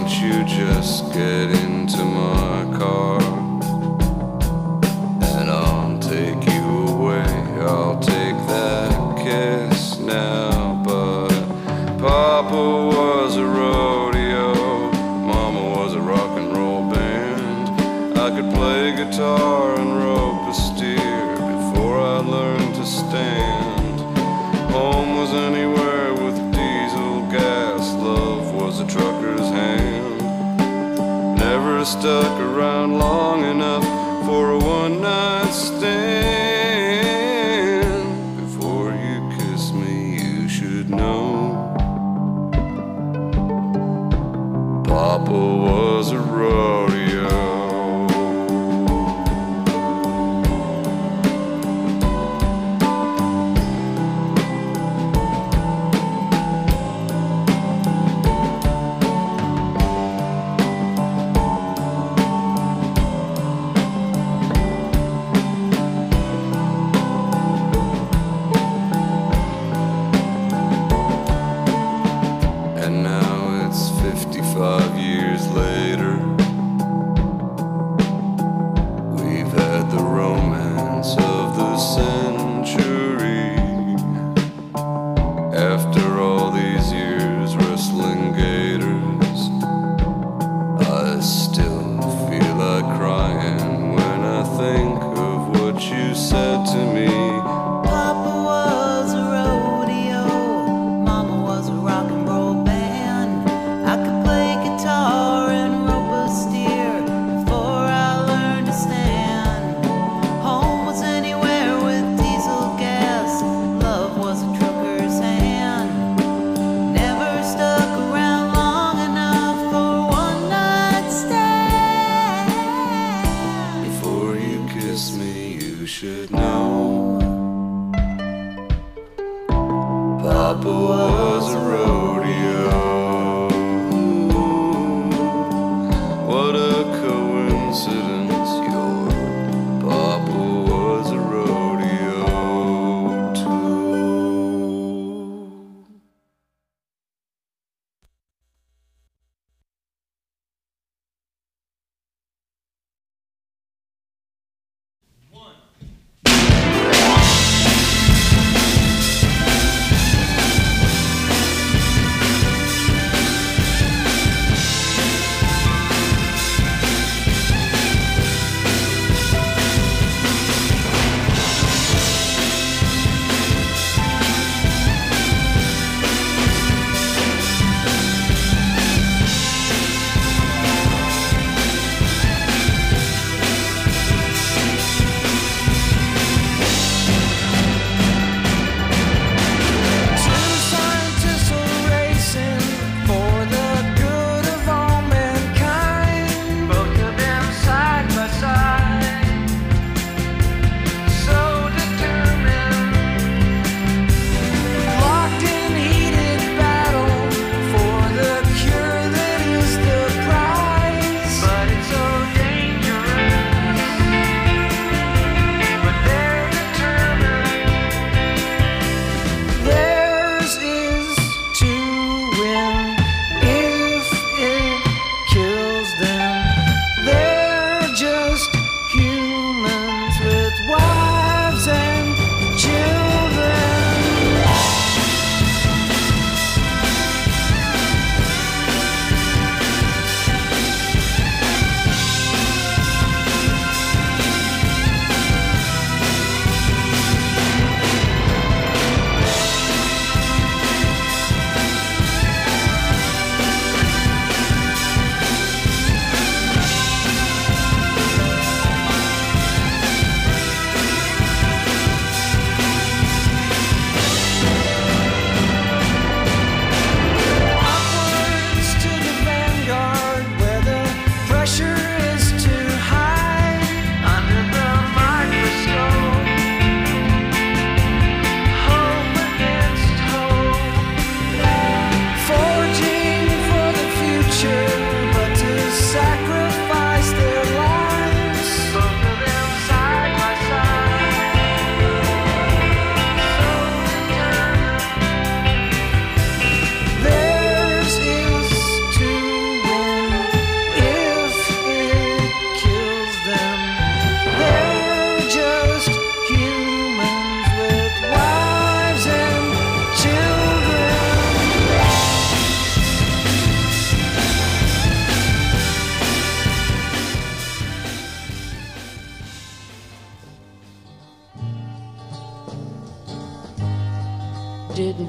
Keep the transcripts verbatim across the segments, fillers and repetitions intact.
don't you just get into my car and I'll take you away. I'll take that kiss now. But Papa was a rodeo, Mama was a rock and roll band. I could play guitar and rope a steer before I learned to stand. Home was anywhere with diesel gas, love was a trucker's hand. Never stuck around long enough for a one-night stand. Before you kiss me, you should know Papa was a rodeo. And now it's fifty-five years later. We've had the romance of the century. After all these years wrestling gators, I still feel like crying when I think of what you said to me. Papa was a rodeo, Mama was a rock and roll band. I could play guitar and rope a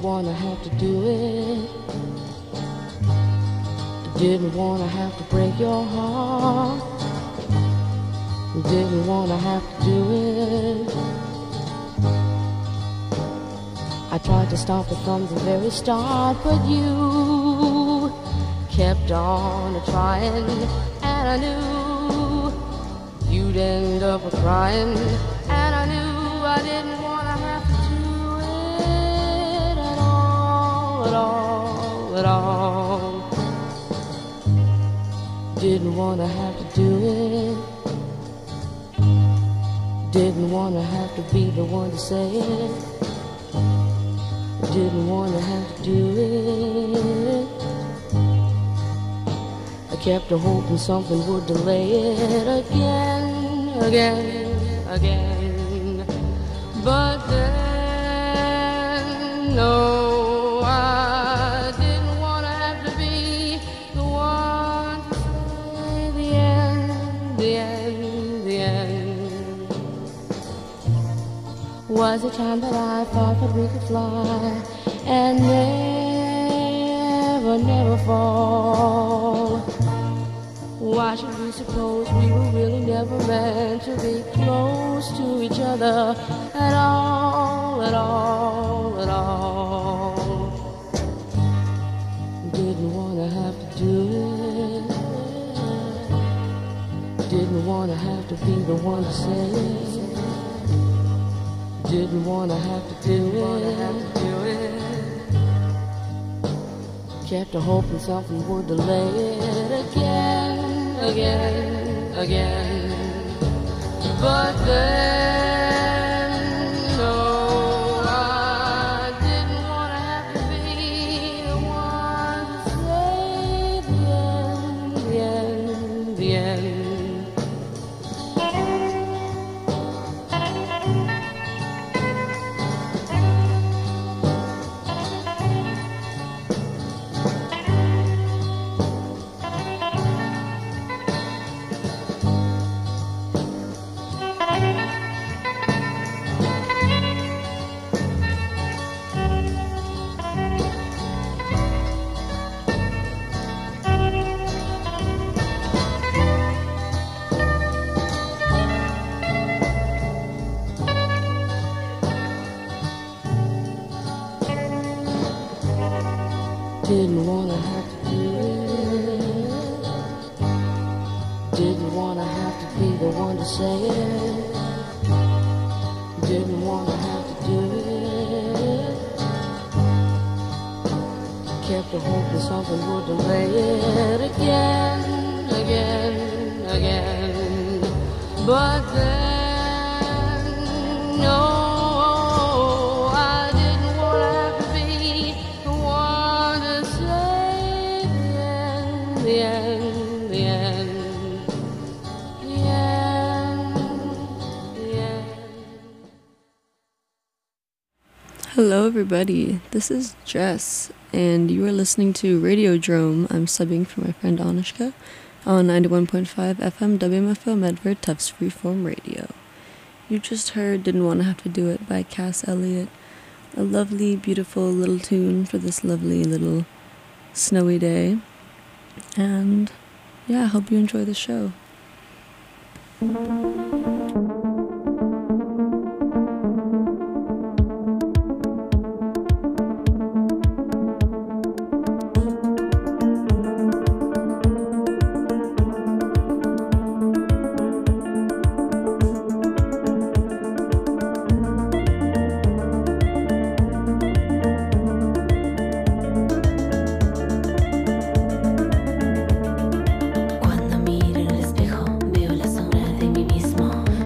wanna have to do it. Didn't wanna have to break your heart. Didn't wanna have to do it. I tried to stop it from the very start, but you kept on trying, and I knew you'd end up crying, and I knew I didn't wanna have to do it at all, at all, at all. Didn't wanna have to do it. Didn't wanna have to be the one to say it. Didn't wanna have to do it. I kept a hoping something would delay it again, again, again. But then, no, I didn't wanna have to be the one to say the end, the end, the end. Was the time that I thought that we could fly and never, never fall. Why should we suppose we were really never meant to be close to each other at all, at all, at all? Didn't wanna have to do it. Didn't wanna have to be the one to say it. Didn't wanna have to do it. Kept a hoping something would delay it again, again, again. But then, no, I didn't wanna have to be the one to say the end, the end, the end. Didn't wanna have to do it. Didn't wanna have to be the one to say it. Didn't wanna have to do it. Kept a hope that something would delay it again, again, again. But then, no, I didn't wanna have to be the one to say the end, the end, the end, the end, the end. Hello everybody, this is Jess, and you are listening to Radiodrome. I'm subbing for my friend Anushka on ninety-one point five F M W M F O Medford Tufts Freeform Radio. You just heard Didn't Wanna Have to Do It by Cass Elliot, a lovely, beautiful little tune for this lovely little snowy day. And yeah, I hope you enjoy the show. Cuando miro en el espejo veo la sombra de mí mismo.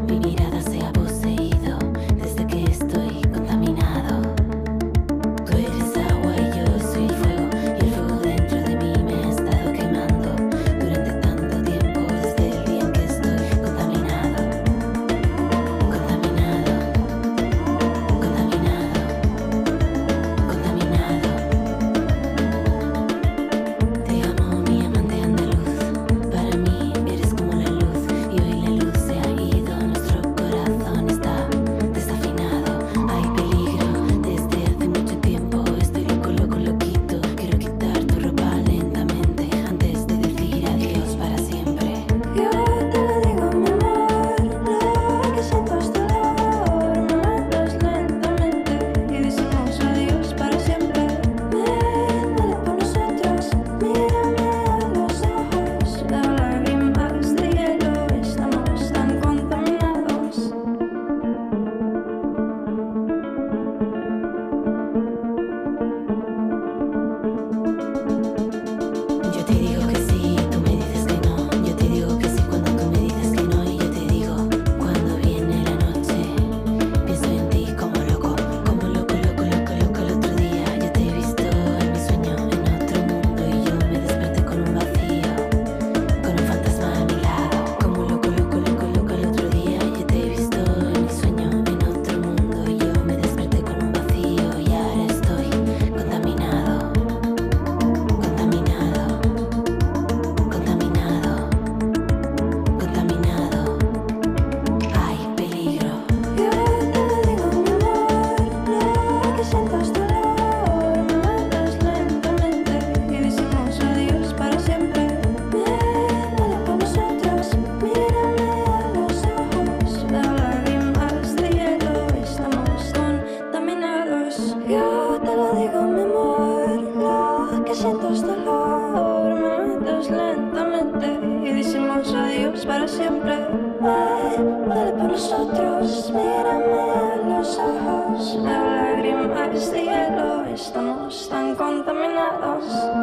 siempre. Eh, dale por nosotros, mírame a los ojos. Veo lágrimas de hielo, estamos tan contaminados.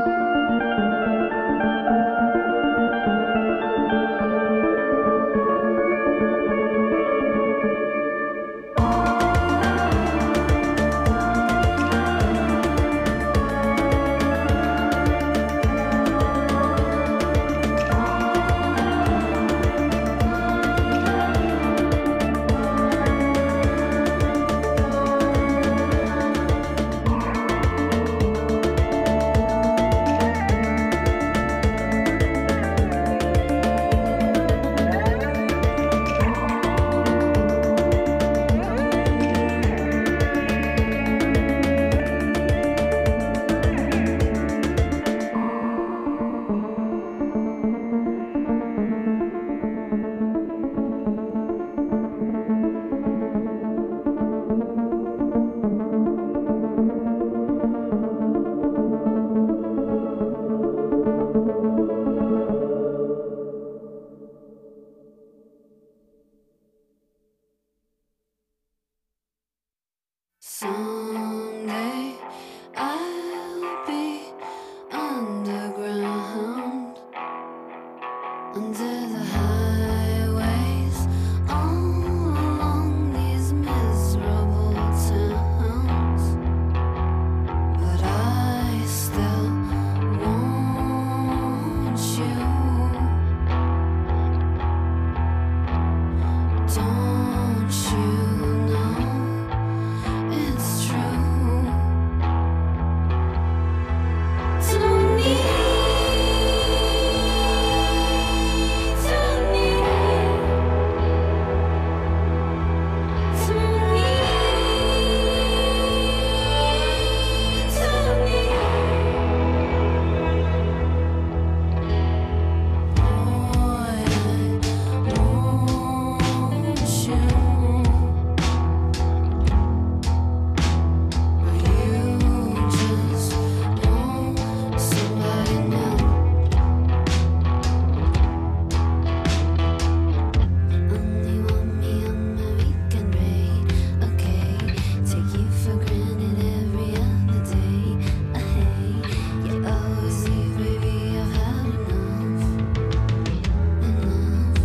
Someday I'll be underground, under the highways, all along these miserable towns. But I still want you. Don't you know? It's true. Don't need, don't need, don't need, don't need. Boy, I want you. You just want somebody new. Only want me on my weekend rate, okay? Take you for granted every other day. I hate you always leave, baby. I've had enough, enough.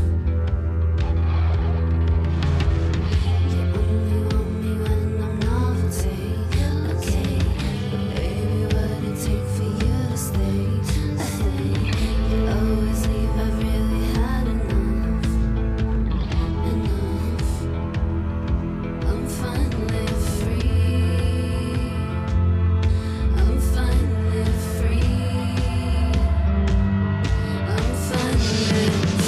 You only want me when I'm novelty, okay? But baby, what'd it take for you to stay? I hate you always leave. I've really had enough, enough. I'm finally free. I'm finally free. I'm finally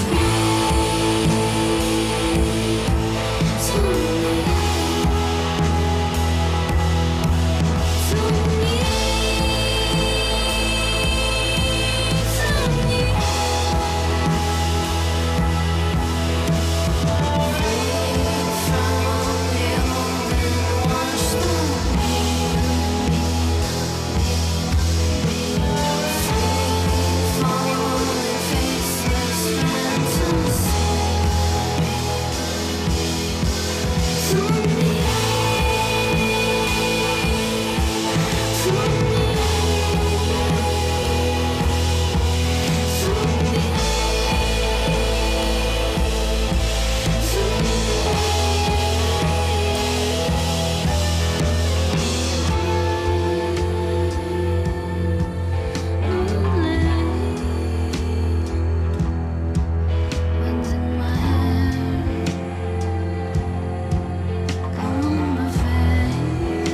Winds in my hair, come on my face.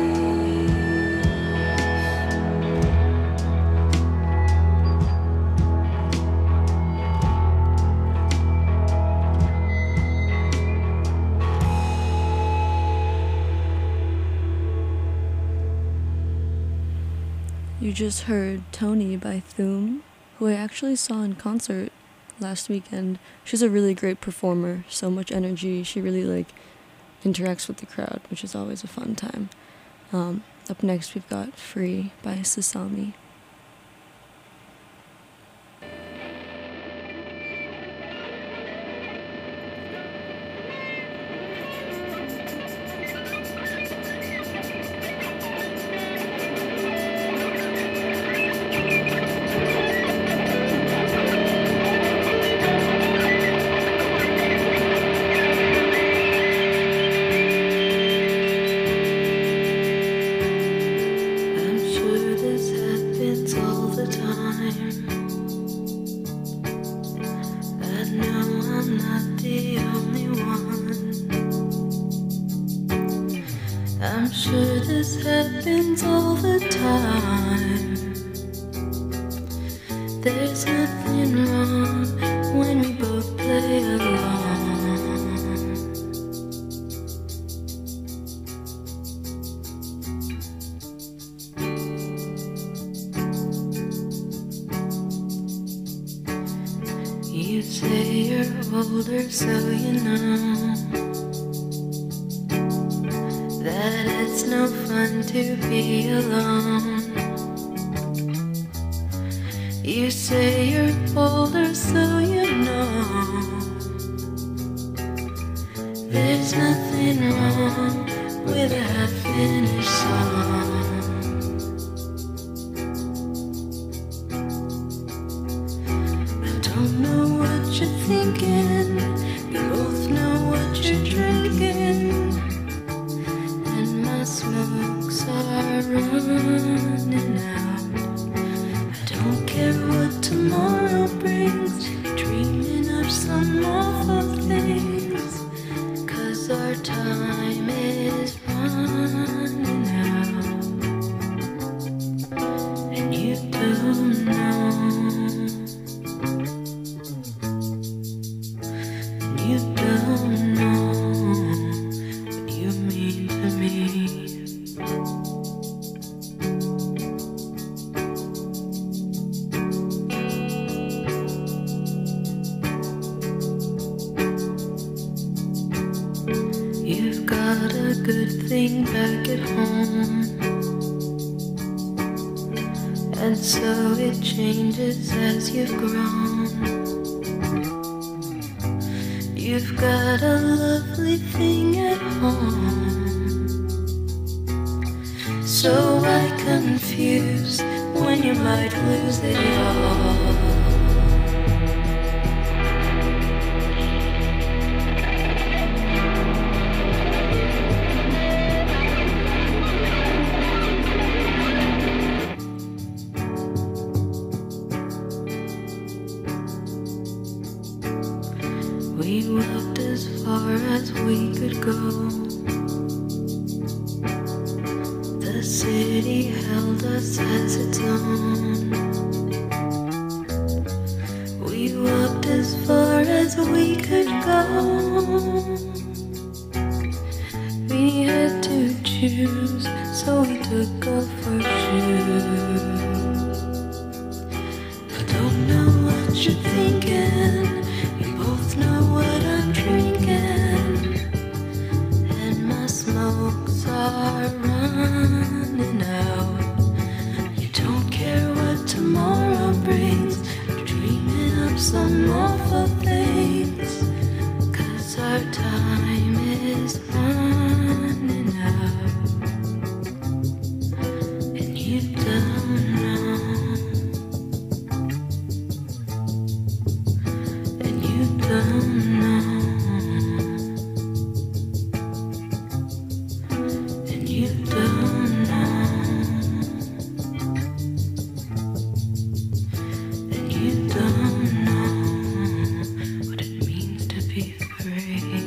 You just heard Tony by Thume, who I actually saw in concert last weekend. She's a really great performer, so much energy. She really like interacts with the crowd, which is always a fun time. Um, up next, we've got Free by Sasami. sure this happens all the time. There's nothing wrong when we both play along. You say you're older, so you know that it's no fun to be alone. You say you're older, so you know there's nothing wrong with a half-finished song. I don't know what you're thinking, we both know what you're drinking, and my smokes are running out. I don't care what tomorrow brings, dreaming of some awful things, 'cause our time is running out, and you don't know, and you don't know what you mean to me. You've got a good thing back at home, and so it changes as you've grown. You've got a lovely thing at home, so why confuse when you might lose it all? We walked as far as we could go. The city held us as its own. We walked as far as we could go. We had to choose, so we took off our shoes. I don't know what you're thinking, we both know what I'm drinking, and my smokes are running out. You don't care what tomorrow brings, dreaming of some awful things, 'cause our time is running out, and you don't know, and you don't know, and you don't know, and you don't know what it means to be free.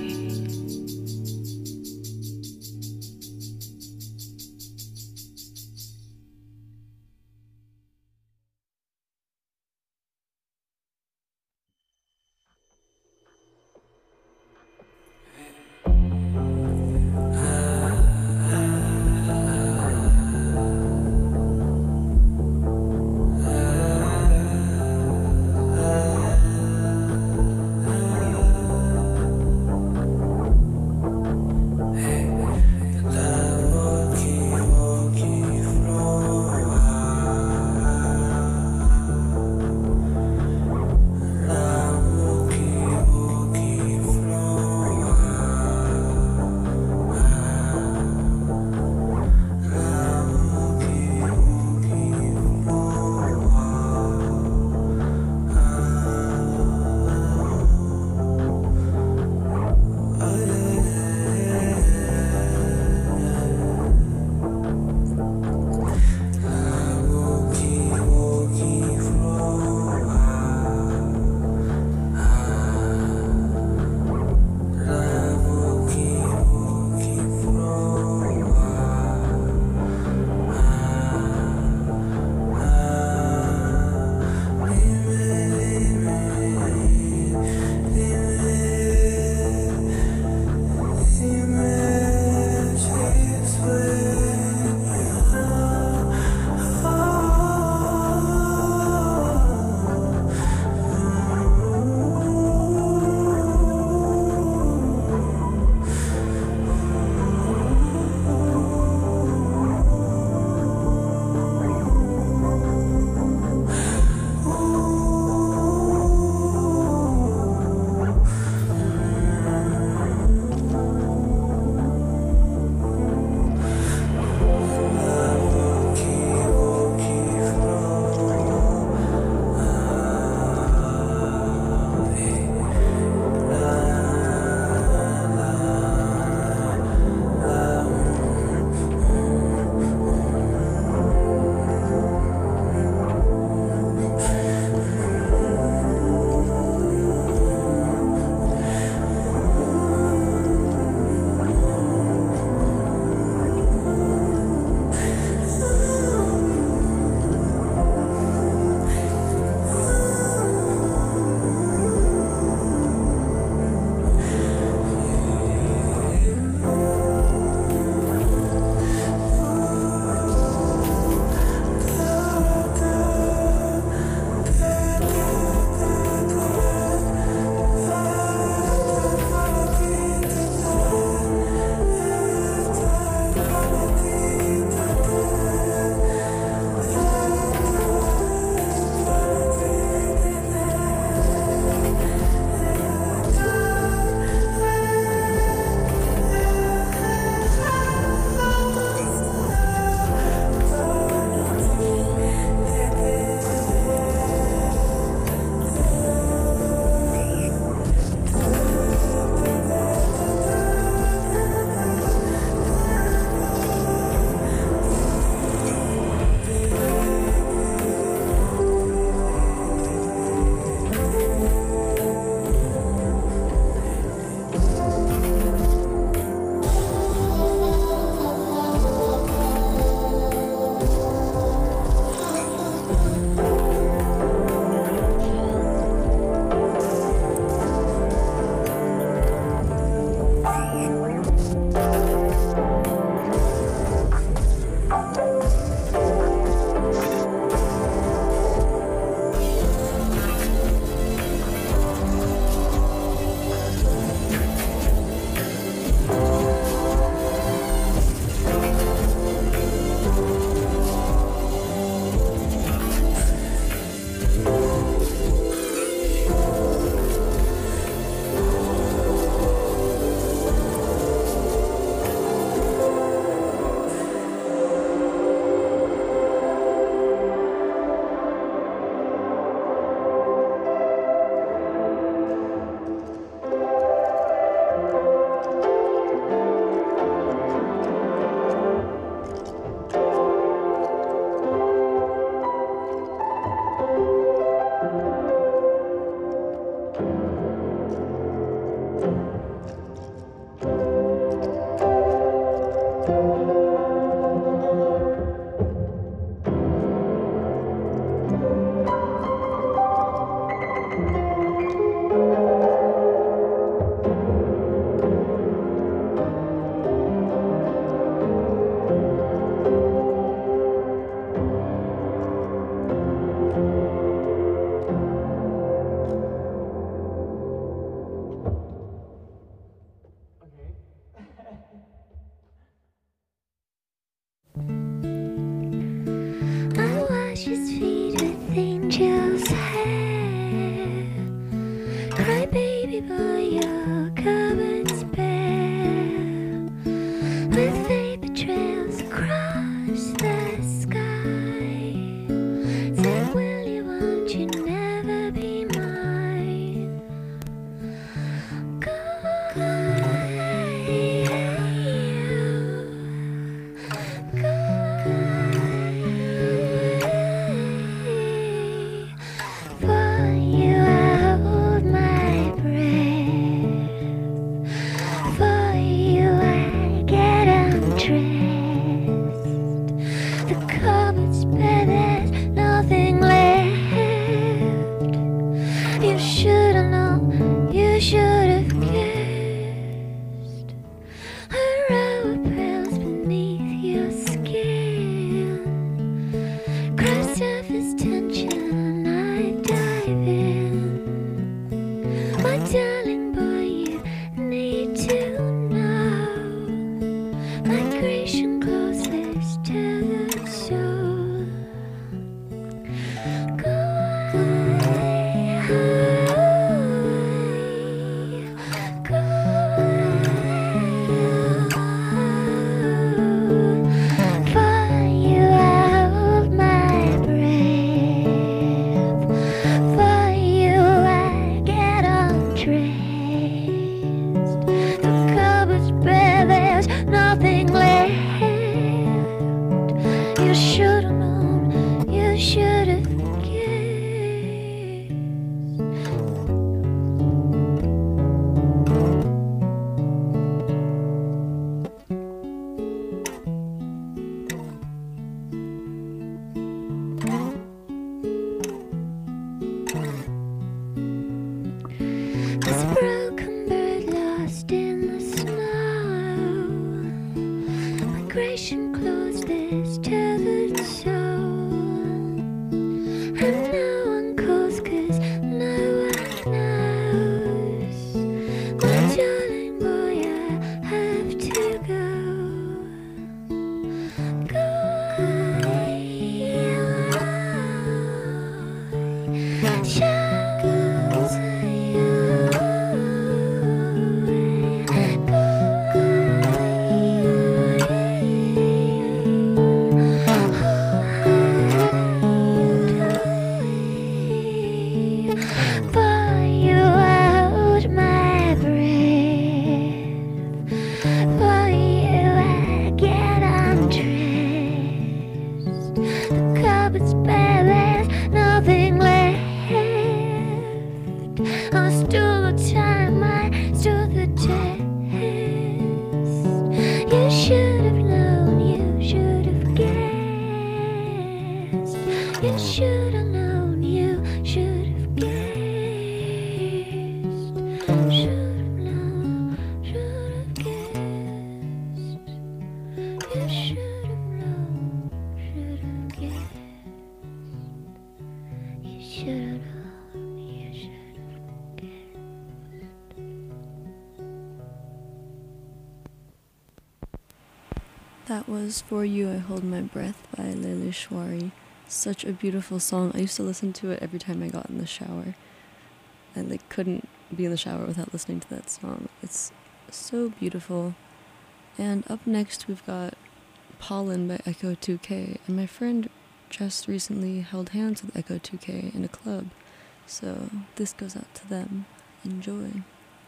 That was For You, I Hold My Breath by Leila Shwari. Such a beautiful song. I used to listen to it every time I got in the shower. I like couldn't be in the shower without listening to that song. It's so beautiful. And up next we've got Pollen by Echo two K. And my friend just recently held hands with Echo two K in a club. So this goes out to them. Enjoy.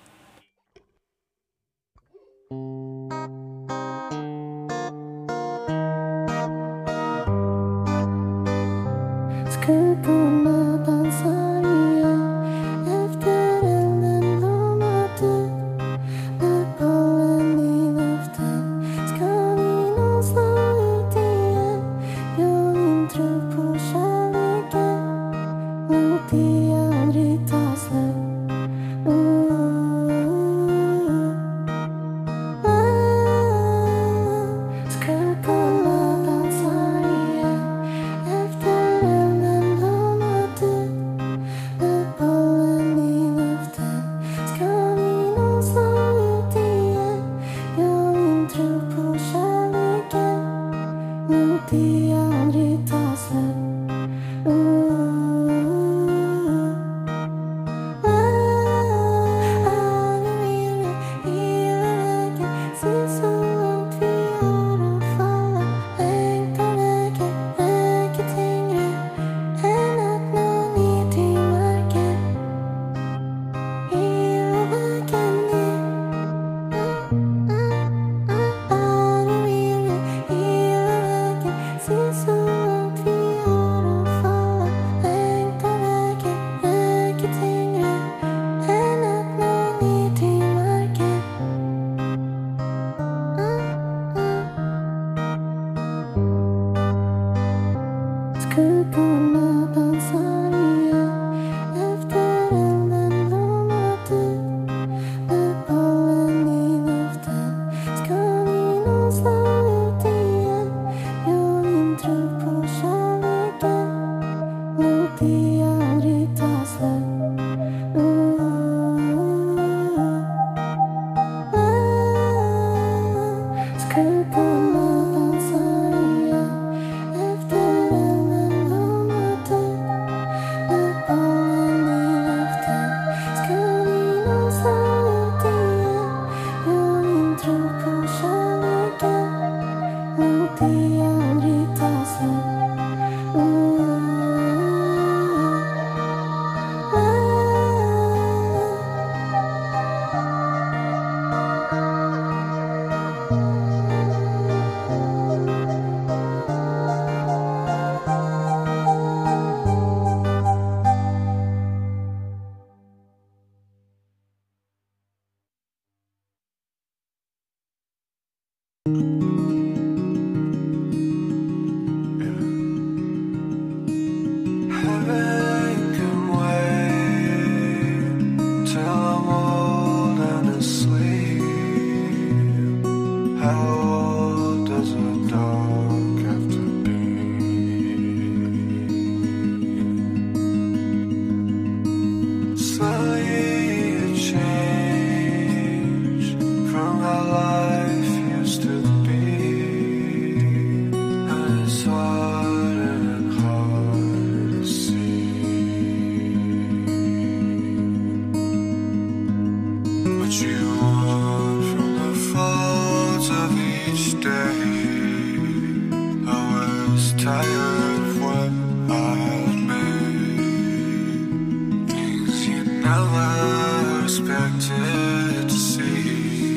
Skulle kunna dansa igen efter elden blommar du. Med bollen i luften ska vi nog slå ut igen. Jag min tro på kärleken, låt det aldrig ta slut. Skulle kunna dansa igen efter elden blommar du. Med bollen i luften ska vi nog slå ut igen. Jag min tro på kärleken, låt det aldrig ta slut. Skulle kunna dansa igen efter elden blommar du. Med bollen i luften ska vi nog slå ut igen. Jag min tro på kärleken, låt det aldrig ta slut. Skulle kunna dansa igen efter elden blommar du. Med bollen i luften ska vi nog slå ut igen. Jag min tro på kärleken, låt det aldrig ta slut. Heaven can wait till I'm old and asleep. How old does a dog have to be? Slowly a change from how life used to be. And it's hard and hard to see. never expected to see.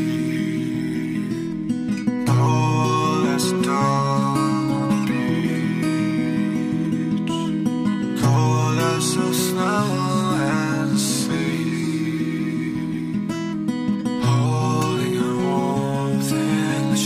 Cold as a dawn on the beach, cold as the snow and the sea, holding her warmth in the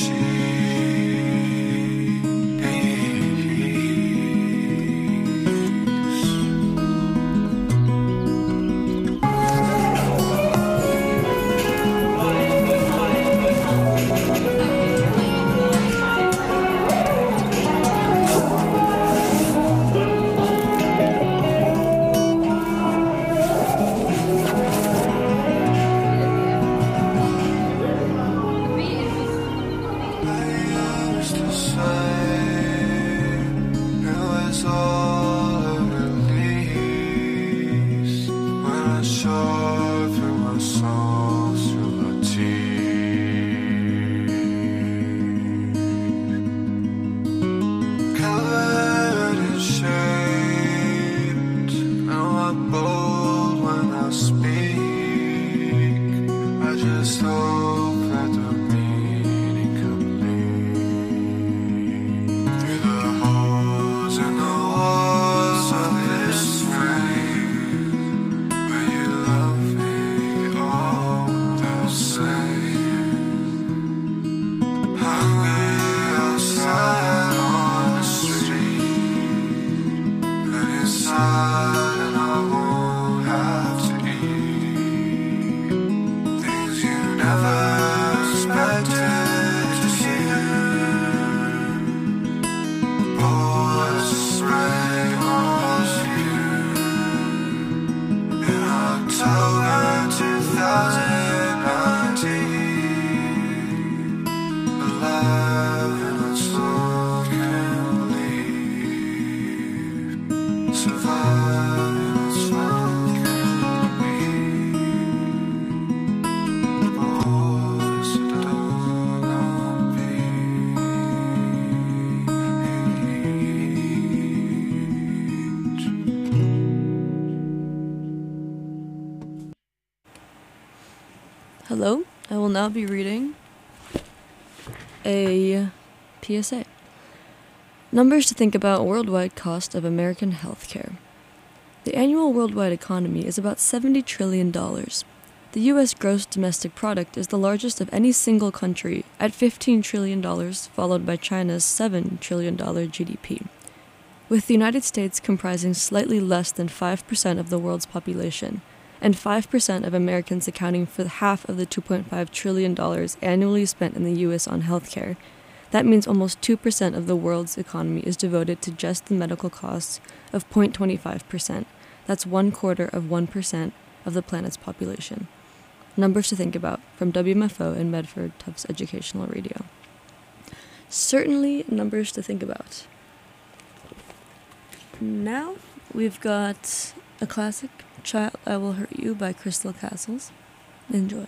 Hello, I will now be reading a P S A. Numbers to think about: worldwide cost of American healthcare. The annual worldwide economy is about seventy trillion dollars. The U S gross domestic product is the largest of any single country at fifteen trillion dollars, followed by China's seven trillion dollars G D P. With the United States comprising slightly less than five percent of the world's population, and five percent of Americans accounting for half of the two point five trillion dollars annually spent in the U S on healthcare, that means almost two percent of the world's economy is devoted to just the medical costs of zero point two five percent. That's one quarter of one percent of the planet's population. Numbers to think about from W M F O and Medford Tufts Educational Radio. Certainly numbers to think about. Now we've got a classic, Child, I Will Hurt You by Crystal Castles. Enjoy.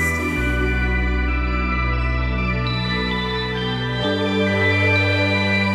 Thank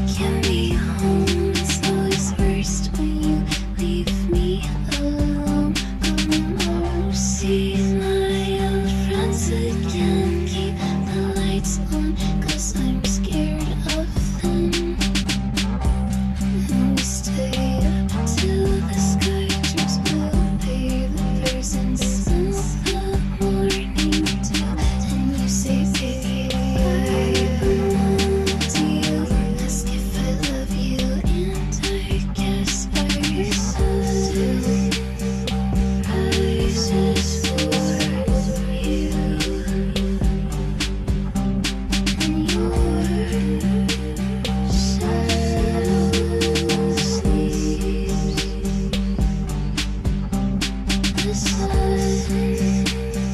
Get me home. It's always worst when you leave me alone. Oh, see my old friends again. Keep the lights on, cause I'm scared of them. And we stay up till the sky turns blue. Pay the fares and since the morning dew. And you say, baby, I belong to you. Ask if I love you, and I guess I do. Rises for you, and your shadow sleeps. The sun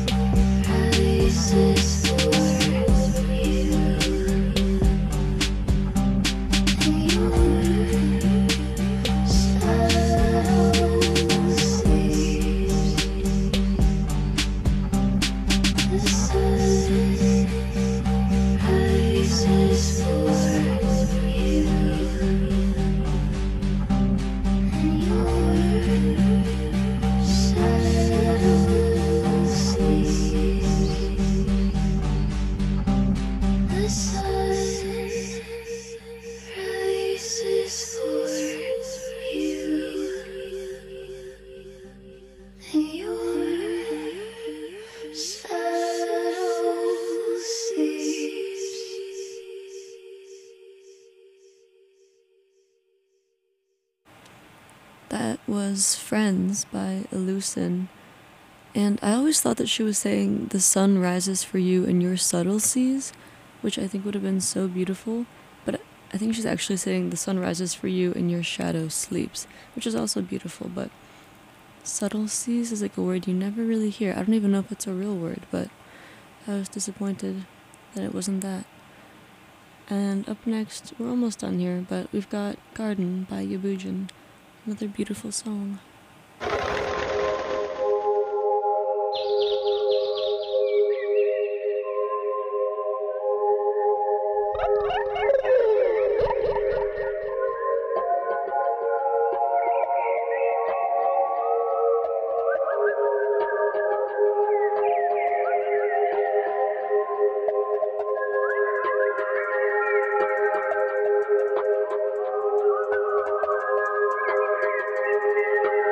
rises for you, and your shadow sleeps. The sun rises for you, and your shadow sleeps. The sun rises for you, and your shadow sleeps. That was Friends by Elucin. And I always thought that she was saying the sun rises for you in your subtle seas, which I think would have been so beautiful. But I think she's actually saying the sun rises for you and your shadow sleeps, which is also beautiful. But subtle seas is like a word you never really hear. I don't even know if it's a real word, but I was disappointed that it wasn't that. And up next, we're almost done here, but we've got Garden by Yabujin, another beautiful song. Thank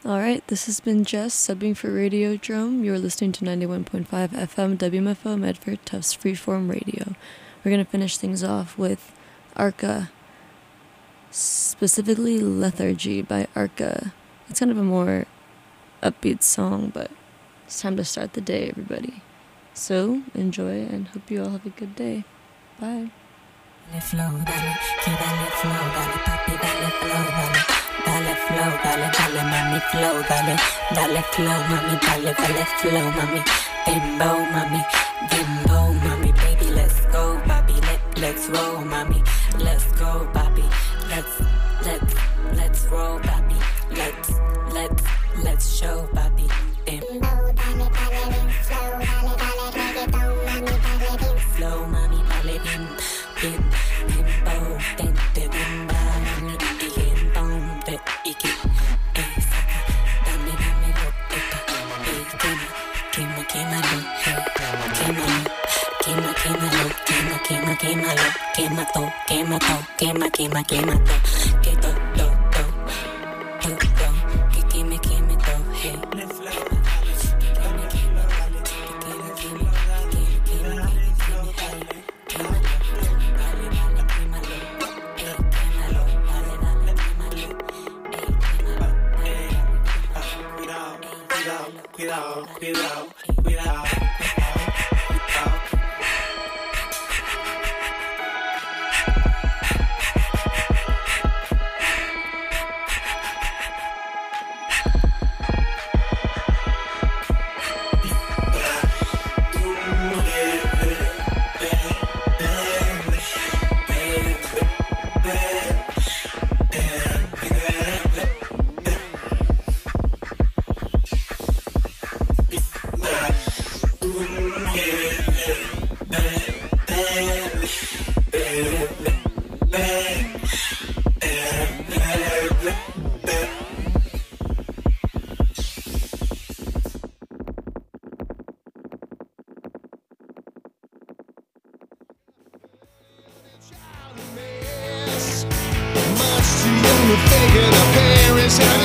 Alright, this has been Jess subbing for Radiodrome. You're listening to ninety-one point five F M W M F O Medford Tufts Freeform Radio. We're going to finish things off with Arca, specifically Lethargy by Arca. It's kind of a more upbeat song, but it's time to start the day, everybody. So, enjoy and hope you all have a good day. Bye. Dale flow, dale, que dale flow, dale papi, dale flow, dale, dale flow, dale, dale mami flow, dale, dale flow, mami, dale, dale flow, mami, dembow, mami, dembow, mami, baby, let's go, Bobby, let, let's roll, mami, let's go, Bobby, let's, let's, let's roll, Bobby, let's, let's, let's show, Bobby, dembow, dale, dale, dim, flow, dale, dale, reggaeton, mami, dale, dim, flow, mami, dale, dim, dim, dembow, den, de, demba, mami, digin, boom, de, iki, eh, saca, dame, dame, lo, epa, eh, quema, quema, quémalo, eh, quémalo, quema, quémalo, quema, quema, quémalo, quema to, quema to, quema, quema, quema to, que to, to, to, to, to, que queme, queme to, hey, queme, queme, que queme, queme, que queme, queme, queme, quémalo, dale, dale, quémalo, eh, quémalo, dale, dale, quémalo, eh, quémalo, dale, dale, quémalo, Cuidado, cuidado, cuidado, cuidado, cuidado. Much too young to figure the parents had